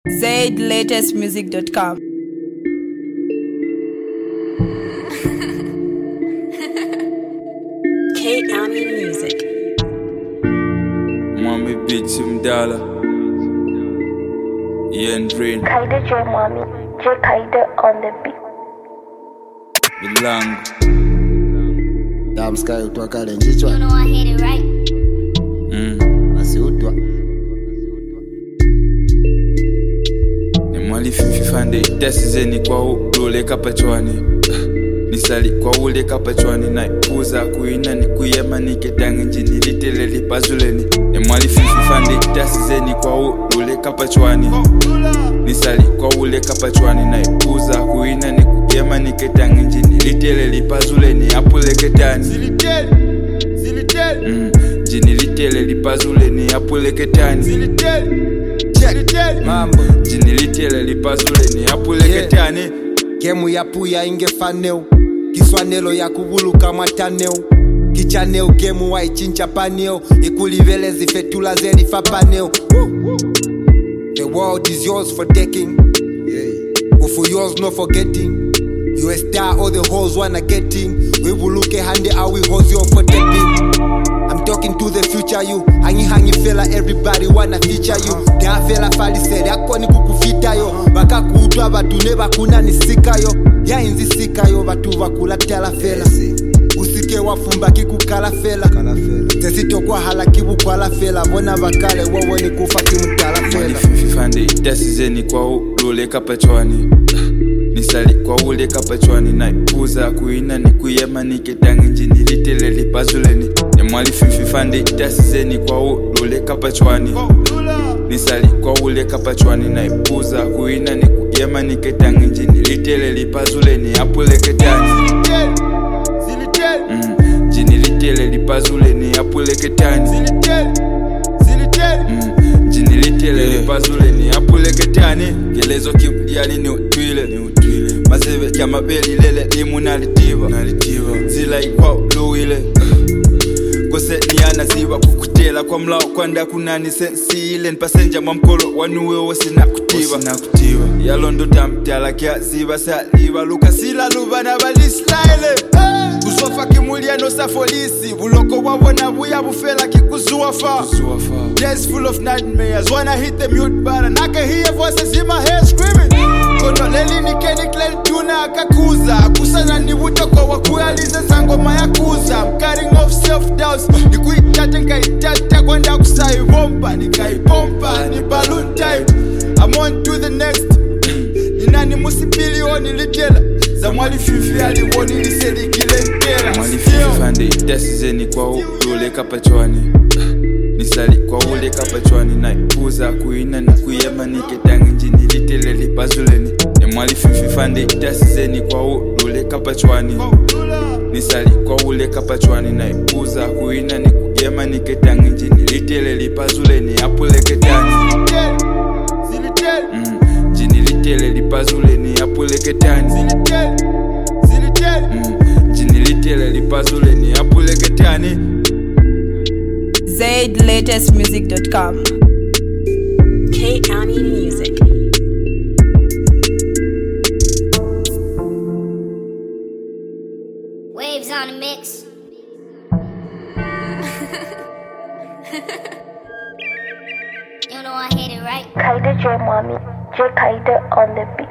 ZLatestmusic.com. K-Ami Music. Mommy beats him dollar. Ian Drain. Kaida J Mommy, J Kaida on the beat. Milango. Damn Sky utwa kale njichwa. You know I hit it right. Asi utwa. Ni mwali fifande itasizeni kwa ule kapachwani. Nisali kwa ule kapachwani na ipuza kuina ni kuyema niketangi njini litele lipazuleni. Ni mwali fifande itasizeni kwa ule kapachwani. Nisali kwa ule kapachwani na ipuza kuina ni kuyema niketangi njini litele lipazuleni apule ketani. Zilitele jini litele lipazuleni apule ketani. Zilitele mambo jini litele lipazuleni apule ketani. Gemu ya puya ingefaneu kiswanelo ya kubuluka mataneu kichaneu gemu wa ichincha paneo ikulivele zifetula zeli fapaneo. The world is yours for taking, for yours no forgetting. You a star all the hoes wanna getting. We will look a handy how we hose you for tapping. I'm talking to the future you. Hangi fella everybody wanna feature you. Da fella fali said yako ni kukufita yo. Baka kuutwa batu neba kuna nisika yo. Ya inzi sika yo batu wakulatala fella. Usike wafumba kikukala fella. Tesito kwa halakibu kwa la fella. Bona bakale wawe ni kufa kimutala fella. Fifande itasizeni kwa ule kapachwani. Nisali kwa ule kapachwani na ipuza kuina ni kuyema niketangi njini litele lipazuleni. Ni mwali fifande itasizeni kwa ule kapachwani. Nisali kwa ule kapachwani na ipuza kuina ni kuyema niketangi njini litele lipazuleni apule ketani. Jini litele lipazuleni apule ketani. Jini litele lipazuleni apule ketani. Gelezo kimpiyani ni utwile. Mazebe kya mabeli lele limu nalitiba. Zila ikwa uluwile. Kose ni anaziwa kukutela kwa mlao kwanda kunani sensile. Npasenja mamkolo wanuwe wasina kutiba. Yalondo tamtala kia ziba saliba. Luka sila luba na balislaile. Kusofa kimulia no safolisi. Buloko wawona buya bufela kikuzua fa. Days full of nightmares. Wanna hit the mute button. I can hear voices in my head screaming. Kono leli ni keni kleli tuna akakuza. Kusana ni wutoko wakuyalize zango mayakuza. I'm cutting off self-doubts. Ni kuitate nkaitata kwanda kusaibomba. Ni kaibomba ni balloon time. I'm on to the next. Ninani musipili oni litela. Za mwali fifi aliwoni liseli kilentela. Mwali fifande itasizeni kwa ule kapachwani. Nisali kwa ule kapachwani na ipuza kuina ni kuyema niketangi njini litele lipazuleni. Ni mwali fifande itasizeni kwa ule kapachwani. Nisali kwa ule kapachwani na ipuza kuina ni kuyema niketangi njini litele lipazuleni apule ketani. Jini litele lipazuleni apule ketani. Jini litele lipazuleni apule ketani. ZLatestmusic.com. K-Ami Music. Waves on the mix. You know I hit it right. Kaida J Mommy, J Kaida on the beat.